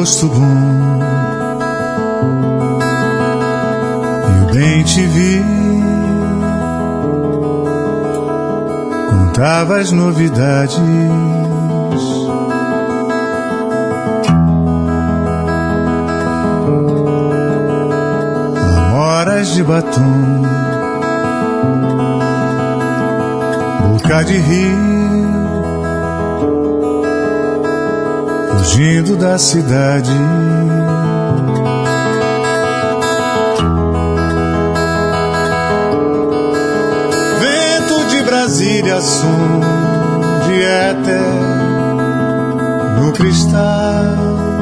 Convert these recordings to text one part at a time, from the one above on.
rosto bom e o bem te vi. Contava as novidades, amoras de batom, boca de rio, fugindo da cidade. Vento de Brasília, som de éter no cristal,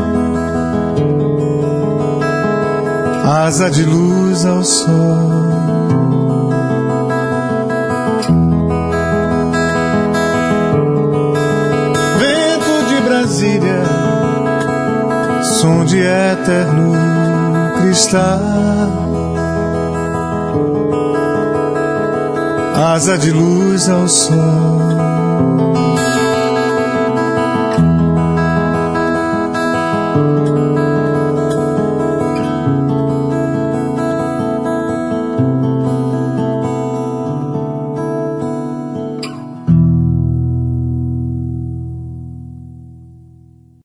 asa de luz ao sol. Brasília, som de eterno cristal, asa de luz ao sol.